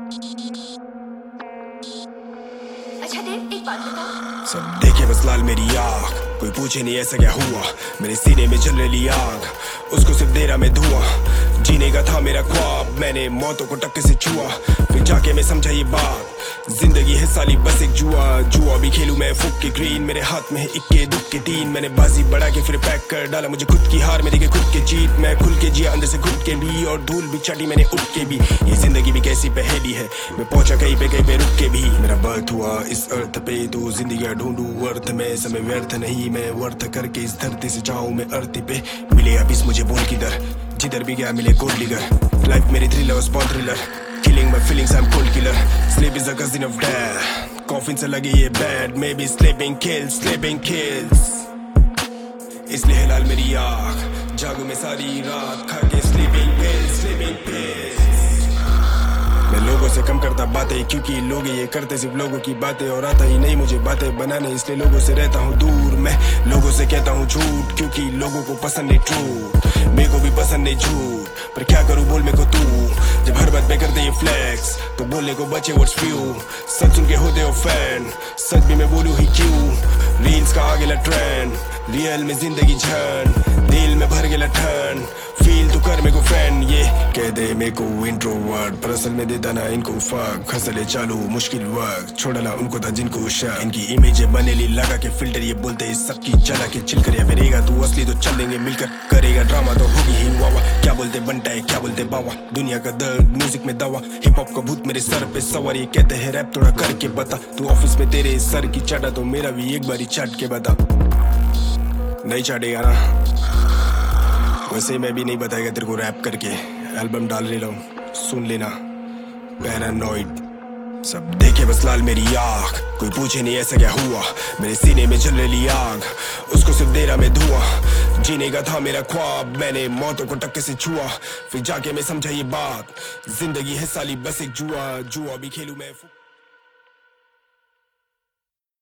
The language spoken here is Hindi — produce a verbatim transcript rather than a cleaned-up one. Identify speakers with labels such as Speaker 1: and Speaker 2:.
Speaker 1: अच्छा देव, एक बात बताओ।
Speaker 2: सब देखे बस लाल मेरी आँख, कोई पूछे नहीं ऐसा क्या हुआ। मेरे सीने में चल रही आग, उसको सिर्फ दे रहा मैं धुआं। जीने का था मेरा ख्वाब, मैंने मौतों को टक्के से छुआ। फिर जाके मैं समझा ये बात, जिंदगी है साली बस एक जुआ। जुआ भी खेलूं मैं फुक के ग्रीन, मेरे हाथ में है इक्के दुक्के तीन। मैंने बाजी बढ़ा के फिर पैक कर डाला मुझे खुद की हार, मेरी के खुद के जीत। मैं खुल के जिया अंदर से घुट के भी, और धूल भी चाटी मैंने उठ के भी। ये जिंदगी भी कैसी पहेली है, मैं पहुंचा कहीं पे कहीं पे रुक के भी। मेरा बर्थ हुआ इस अर्थ पे, तो जिंदगी ढूंढूं अर्थ में। समय व्यर्थ नहीं, मैं वर्थ करके इस धरती से जाऊं मैं अर्थ पे। मिले अब इस मुझे बोल किधर, जिधर भी गया मिले गोल्ड डिगर। लाइफ मेरी thriller spawn thriller, killing my feelings I'm cold killer. Sleep is a cousin of death, coffin से लगी ये bad. Maybe sleeping kills, sleeping kills. इसलिए लाल मेरी आँख, जागू मैं सारी रात खा के sleeping pills, sleeping pills. मैं लोगों से कम करता बातें, क्योंकि लोग ये करते सिर्फ लोगों की बातें। और आता ही नहीं मुझे बातें बनाने, इसलिए लोगों से रहता हूँ दूर। मैं लोगों से कहता हूँ झूठ, क्योंकि लोगों को पसंद नहीं ट्रूथ। मेरे को भी पसंद नहीं झूठ, पर क्या करूँ बोल मेरे को तू। जब हर बात पे करते ये फ्लैक्स, तो बोलने को बचे वर्ड्स फ्यू। सच सुन के होते हो फैन, सच भी मैं बोलूँ ही क्यों। रील्स का आगे ट्रेंड, रियल में जिंदगी झन। दिल में भर गेला ठन, फील तू कर मेरे को फ्रेंड। ये कह दे मेरे को इंट्रोवर्ट, पर असल में देता ना इनको फक। खसले चालू मुश्किल वक्त, छोड़ना उनको था जिनको शक। इनकी इमेज बनेली लगा के फिल्टर, ये बोलते हैं सबकी चला के चिल कर। या फिरेगा तू असली तो चल देंगे मिलकर, करेगा ड्रामा तो होगी ही वावा। क्या बोलते बनता है क्या बोलते बावा, दुनिया का दर्द म्यूजिक में दवा। हिप हॉप का भूत मेरे सर पे सवार, ये कहते हैं रैप थोड़ा करके बता। तू ऑफिस में तेरे सर की चाटा, तो मेरा भी एक बारी चाट के बता। नहीं चाटेगा ना, वैसे मैं भी नहीं बताएगा तेरे को रैप करके। एल्बम डाल रहा हूँ, सुन लेना। पैरानॉइड, सब देखे बस लाल मेरी आँख, कोई पूछे नहीं ऐसा क्या हुआ। मेरे सीने में चल रही आग, उसको सिर्फ दे रहा मैं धुआं। जीने का था मेरा ख्वाब, मैंने मौतों को टक्के से छुआ। फिर जाके मैं समझा ये बात, जिंदगी है साली बस एक जुआ। जुआ भी खेलूं मैं।